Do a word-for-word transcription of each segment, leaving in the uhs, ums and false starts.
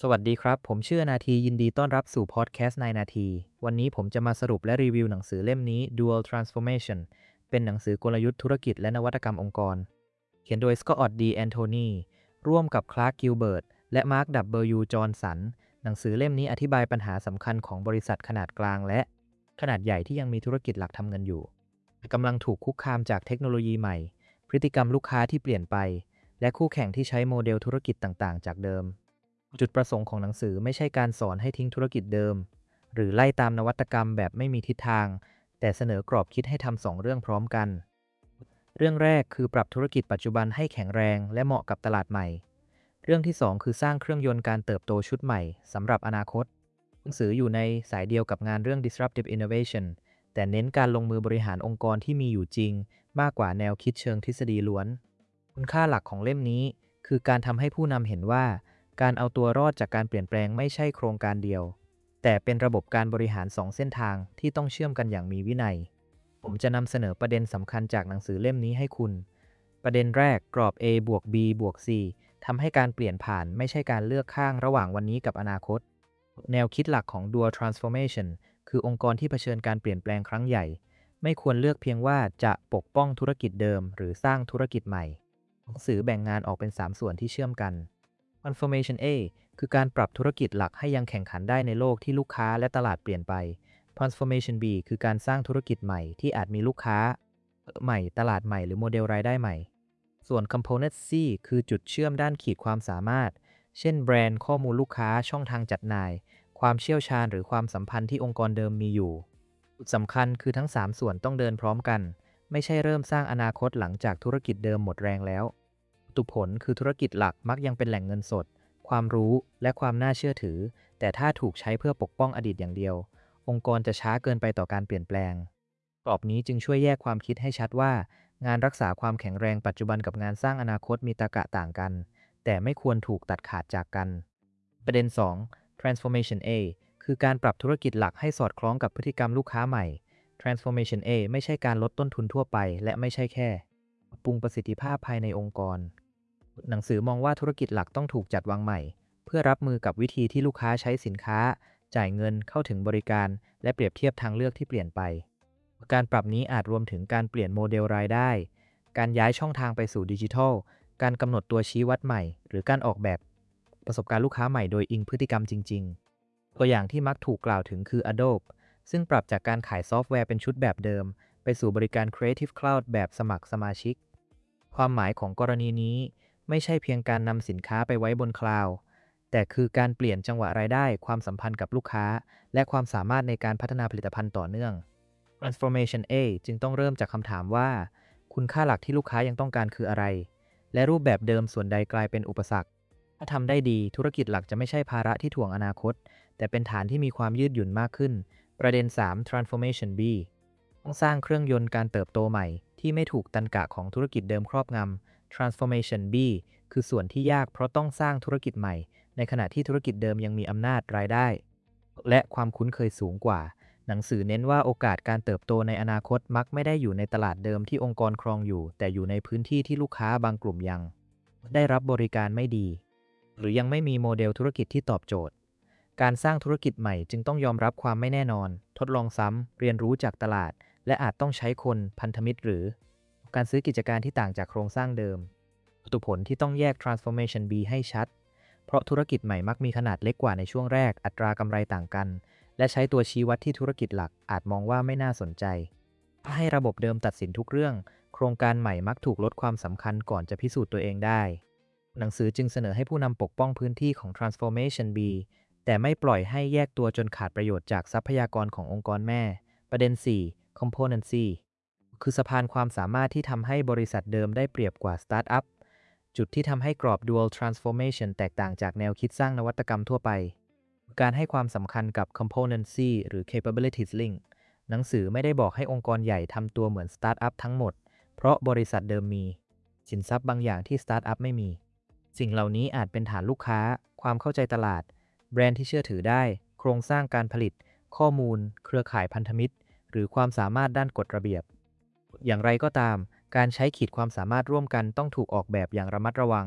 สวัสดีครับ ผมชื่อนาทียินดีต้อนรับสู่พอดแคสต์ในนาที วันนี้ผมจะมาสรุปและรีวิวหนังสือเล่มนี้ Dual Transformation เป็นหนังสือกลยุทธ์ธุรกิจและนวัตกรรมองค์กร เขียนโดย Scott D. Anthony ร่วมกับ Clark Gilbert และ Mark W. Johnson หนังสือเล่มนี้อธิบายปัญหาสำคัญของบริษัทขนาดกลางและขนาดใหญ่ที่ยังมีธุรกิจหลักทำเงินอยู่กำลังถูกคุกคามจากเทคโนโลยีใหม่พฤติกรรมลูกค้าที่เปลี่ยนไปและคู่แข่งที่ใช้โมเดลธุรกิจต่างๆจากเดิม จุดประสงค์ของหนังสือไม่ใช่การสอนให้ทิ้งธุรกิจเดิมหรือไล่ตามนวัตกรรมแบบไม่มีทิศทางแต่เสนอกรอบคิดให้ทำสองเรื่องพร้อมกันเรื่องแรกคือปรับธุรกิจปัจจุบันให้แข็งแรงและเหมาะกับตลาดใหม่เรื่องที่สองคือสร้างเครื่องยนต์การเติบโตชุดใหม่สำหรับอนาคตหนังสืออยู่ในสายเดียวกับงานเรื่อง disruptive innovation แต่เน้นการลงมือบริหารองค์กรที่มีอยู่จริงมากกว่าแนวคิดเชิงทฤษฎีล้วนคุณค่าหลักของเล่มนี้คือการทำให้ผู้นำเห็นว่าการเอาตัวรอดจากการเปลี่ยนแปลงไม่ใช่โครงการเดียวแต่เป็นระบบการบริหารสองเส้นทางที่ต้องเชื่อมกันอย่างมีวินัยผมจะนำเสนอประเด็นสำคัญจากหนังสือเล่มนี้ให้คุณประเด็นแรกกรอบ A บวก B บวก C ทำให้การเปลี่ยนผ่านไม่ใช่การเลือกข้างระหว่างวันนี้กับอนาคตแนวคิดหลักของ Dual Transformation คือองค์กรที่เผชิญการเปลี่ยนแปลงครั้งใหญ่ไม่ควรเลือกเพียงว่าจะปกป้องธุรกิจเดิมหรือสร้างธุรกิจใหม่หนังสือแบ่งงานออกเป็นสามส่วนที่เชื่อมกัน Transformation A คือการปรับธุรกิจหลักให้ยังแข่งขันได้ในโลกที่ลูกค้าและตลาดเปลี่ยนไป Transformation B คือการสร้างธุรกิจใหม่ที่อาจมีลูกค้าใหม่ตลาดใหม่หรือโมเดลรายได้ใหม่ ส่วน Component C คือจุดเชื่อมด้านขีดความสามารถ เช่นแบรนด์ข้อมูลลูกค้าช่องทางจัดหน่าย ความเชี่ยวชาญหรือความสัมพันธ์ที่องค์กรเดิมมีอยู่จุดสำคัญคือทั้งสามส่วนต้องเดินพร้อมกันไม่ใช่เริ่มสร้างอนาคตหลังจากธุรกิจเดิมหมดแรงแล้วตุผลคือธุรกิจหลักมักยังเป็นแหล่งเงินสดความรู้และความน่าเชื่อถือแต่ถ้าถูกใช้เพื่อปกป้องอดีตอย่างเดียวองค์กรจะช้าเกินไปต่อการเปลี่ยนแปลงกรอบนี้จึงช่วยแยกความคิดให้ชัดว่างานรักษาความแข็งแรงปัจจุบันกับงานสร้างอนาคตมีตรรกะต่างกันแต่ไม่ควรถูกตัดขาดจากกันประเด็น สอง Transformation A คือการปรับธุรกิจหลักให้สอดคล้องกับพฤติกรรมลูกค้าใหม่ Transformation A ไม่ใช่การลดต้นทุนทั่วไปและไม่ใช่แค่ปรับปรุงประสิทธิภาพภายในองค์กรหนังสือมองว่าธุรกิจหลักต้องถูกจัดวางใหม่เพื่อรับมือกับวิธีที่ลูกค้าใช้สินค้าจ่ายเงินเข้าถึงบริการและเปรียบเทียบทางเลือกที่เปลี่ยนไปการปรับนี้อาจรวมถึงการเปลี่ยนโมเดลรายได้การย้ายช่องทางไปสู่ดิจิทัลการกำหนดตัวชี้วัดใหม่หรือการออกแบบประสบการณ์ลูกค้าใหม่โดยอิงพฤติกรรมจริงๆตัวอย่างที่มักถูกกล่าวถึงคือ Adobe ซึ่งปรับจากการขายซอฟต์แวร์เป็นชุดแบบเดิมไปสู่บริการ Creative Cloud แบบสมัครสมาชิกความหมายของกรณีนี้ไม่ใช่เพียงการนำสินค้าไปไว้บนคลาวด์แต่คือการเปลี่ยนจังหวะรายได้ความสัมพันธ์กับลูกค้าและความสามารถในการพัฒนาผลิตภัณฑ์ต่อเนื่อง Transformation A จึงต้องเริ่มจากคำถามว่าคุณค่าหลักที่ลูกค้ายังต้องการคืออะไรและรูปแบบเดิมส่วนใดกลายเป็นอุปสรรคถ้าทำได้ดีธุรกิจหลักจะไม่ใช่ภาระที่ถ่วงอนาคตแต่เป็นฐานที่มีความยืดหยุ่นมากขึ้นประเด็น สาม Transformation B ต้องสร้างเครื่องยนต์การเติบโตใหม่ที่ไม่ถูกตันกะของธุรกิจเดิมครอบงำ Transformation B คือส่วนที่ยากเพราะต้องสร้างธุรกิจใหม่ในขณะที่ธุรกิจเดิมยังมีอำนาจรายได้และความคุ้นเคยสูงกว่าหนังสือเน้นว่าโอกาสการเติบโตในอนาคตมักไม่ได้อยู่ในตลาดเดิมที่องค์กรครองอยู่แต่อยู่ในพื้นที่ที่ลูกค้าบางกลุ่มยังได้รับบริการไม่ดีหรือยังไม่มีโมเดลธุรกิจที่ตอบโจทย์การสร้างธุรกิจใหม่จึงต้องยอมรับความไม่แน่นอนทดลองซ้ำเรียนรู้จากตลาดและอาจต้องใช้คนพันธมิตรหรือการซื้อกิจการที่ต่างจากโครงสร้างเดิมตุผลที่ต้องแยก Transformation B ให้ชัดเพราะธุรกิจใหม่มักมีขนาดเล็กกว่าในช่วงแรกอัตรากำไรต่างกันและใช้ตัวชี้วัดที่ธุรกิจหลักอาจมองว่าไม่น่าสนใจถ้าให้ระบบเดิมตัดสินทุกเรื่องโครงการใหม่มักถูกลดความสำคัญก่อนจะพิสูจน์ตัวเองได้หนังสือจึงเสนอให้ผู้นำปกป้องพื้นที่ของ Transformation B แต่ไม่ปล่อยให้แยกตัวจนขาดประโยชน์จากทรัพยากรขององค์กรแม่ประเด็น สี่ Component C คือสะพานความสามารถที่ทำให้บริษัทเดิมได้เปรียบกว่าสตาร์ทอัพจุดที่ทำให้กรอบ Dual Transformation แตกต่างจากแนวคิดสร้างนวัตกรรมทั่วไปการให้ความสำคัญกับ Component C หรือ Capabilities Link หนังสือไม่ได้บอกให้องค์กรใหญ่ทำตัวเหมือนสตาร์ทอัพทั้งหมดเพราะบริษัทเดิมมีสินทรัพย์บางอย่างที่สตาร์ทอัพไม่มีสิ่งเหล่านี้อาจเป็นฐานลูกค้าความเข้าใจตลาดแบรนด์ที่เชื่อถือได้โครงสร้างการผลิตข้อมูลเครือข่ายพันธมิตรหรือความสามารถด้านกฎระเบียบอย่างไรก็ตามการใช้ขีดความสามารถร่วมกันต้องถูกออกแบบอย่างระมัดระวัง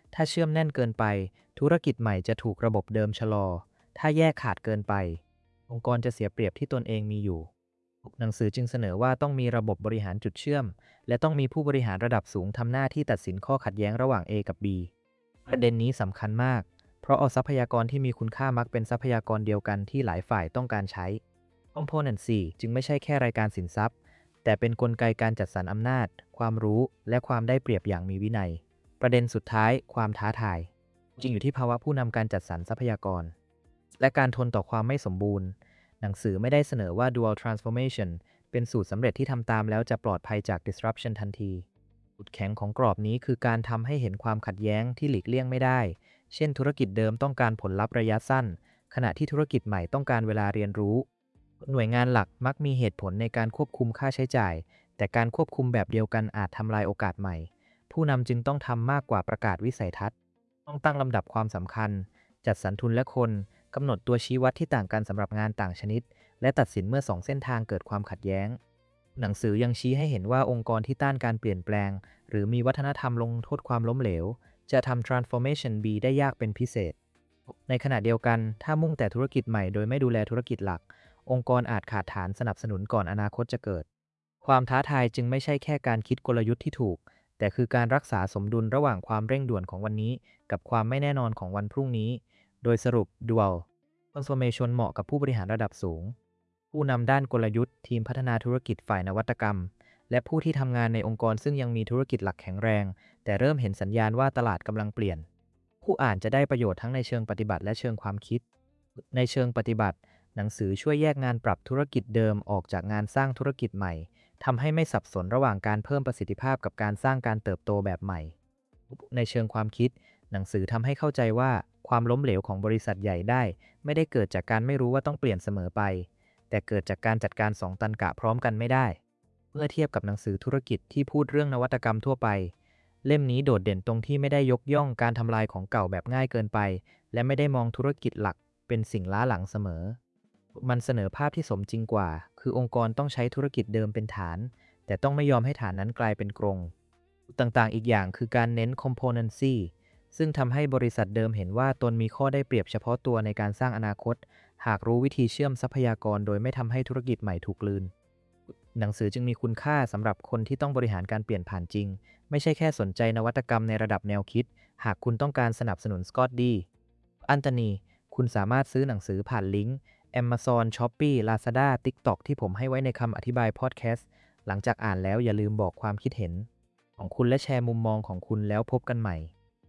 ถ้าเชื่อมแน่นเกินไปธุรกิจใหม่จะถูกระบบเดิมชะลอถ้าแยกขาดเกินไปองค์กรจะเสียเปรียบที่ตนเองมีอยู่หนังสือจึงเสนอว่าต้องมีระบบบริหารจุดเชื่อมและต้องมีผู้บริหารระดับสูงทำหน้าที่ตัดสินข้อขัดแย้งระหว่าง A กับ B ประเด็นนี้สำคัญมากเพราะเอาทรัพยากรที่มีคุณค่ามักเป็นทรัพยากรเดียวกันที่หลายฝ่ายต้องการใช้ Component สี่จึงไม่ใช่แค่รายการสินทรัพย์แต่เป็นกลไกการจัดสรรอำนาจความรู้และความได้เปรียบอย่างมีวินัยประเด็นสุดท้ายความท้าทายจริงอยู่ที่ภาวะผู้นำการจัดสรรทรัพยากรและการทนต่อความไม่สมบูรณ์หนังสือไม่ได้เสนอว่า dual transformation เป็นสูตรสำเร็จที่ทำตามแล้วจะปลอดภัยจาก disruption ทันทีจุดแข็งของกรอบนี้คือการทำให้เห็นความขัดแย้งที่หลีกเลี่ยงไม่ได้เช่นธุรกิจเดิมต้องการผลลัพธ์ระยะสั้นขณะที่ธุรกิจใหม่ต้องการเวลาเรียนรู้หน่วยงานหลักมักมีเหตุผลในการควบคุมค่าใช้จ่ายแต่การควบคุมแบบเดียวกันอาจทำลายโอกาสใหม่ผู้นำจึงต้องทำมากกว่าประกาศวิสัยทัศน์ต้องตั้งลำดับความสำคัญจัดสรรทุนและคนกำหนดตัวชี้วัดที่ต่างกันสำหรับงานต่างชนิดและตัดสินเมื่อสองเส้นทางเกิดความขัดแย้งหนังสือยังชี้ให้เห็นว่าองค์กรที่ต้านการเปลี่ยนแปลงหรือมีวัฒนธรรมลงโทษความล้มเหลวจะทำ transformation B ได้ยากเป็นพิเศษในขณะเดียวกันถ้ามุ่งแต่ธุรกิจใหม่โดยไม่ดูแลธุรกิจหลักองค์กรอาจขาดฐานสนับสนุนก่อนอนาคตจะเกิดความท้าทายจึงไม่ใช่แค่การคิดกลยุทธ์ที่ถูกแต่คือการรักษาสมดุลระหว่างความเร่งด่วนของวันนี้กับความไม่แน่นอนของวันพรุ่งนี้โดยสรุป Dual Transformation เหมาะกับผู้บริหารระดับสูงผู้นำด้านกลยุทธ์ทีมพัฒนาธุรกิจฝ่ายนวัตกรรมและผู้ที่ทำงานในองค์กรซึ่งยังมีธุรกิจหลักแข็งแรงแต่เริ่มเห็นสัญญาณว่าตลาดกำลังเปลี่ยนผู้อ่านจะได้ประโยชน์ทั้งในเชิงปฏิบัติและเชิงความคิดในเชิงปฏิบัติหนังสือช่วยแยกงานปรับธุรกิจเดิมออกจากงานสร้างธุรกิจใหม่ทำให้ไม่สับสนระหว่างการเพิ่มประสิทธิภาพกับการสร้างการเติบโตแบบใหม่ในเชิงความคิดหนังสือทำให้เข้าใจว่าความล้มเหลวของบริษัทใหญ่ได้ไม่ได้เกิดจากการไม่รู้ว่าต้องเปลี่ยนเสมอไปแต่เกิดจากการจัดการสองตันกะพร้อมกันไม่ได้เมื่อเทียบกับหนังสือธุรกิจที่พูดเรื่องนวัตกรรมทั่วไปเล่มนี้โดดเด่นตรงที่ไม่ได้ยกย่องการทำลายของเก่าแบบง่ายเกินไปและไม่ได้มองธุรกิจหลักเป็นสิ่งล้าหลังเสมอมันเสนอภาพที่สมจริงกว่าคือองค์กรต้องใช้ธุรกิจเดิมเป็นฐานแต่ต้องไม่ยอมให้ฐานนั้นกลายเป็นกรงต่างๆอีกอย่างคือการเน้น componency ซึ่งทำให้บริษัทเดิมเห็นว่าตนมีข้อได้เปรียบเฉพาะตัวในการสร้างอนาคตหากรู้วิธีเชื่อมทรัพยากรโดยไม่ทำให้ธุรกิจใหม่ถูกลืนหนังสือจึงมีคุณค่าสำหรับคนที่ต้องบริหารการเปลี่ยนผ่านจริงไม่ใช่แค่สนใจนวัตกรรมในระดับแนวคิดหากคุณต้องการสนับสนุนสกอตดีอันโทนีคุณสามารถซื้อหนังสือผ่านลิงก์ Amazon Shopee Lazada TikTok ที่ผมให้ไว้ในคำอธิบายพอดแคสต์หลังจากอ่านแล้วอย่าลืมบอกความคิดเห็นของคุณและแชร์มุมมองของคุณแล้วพบกันใหม่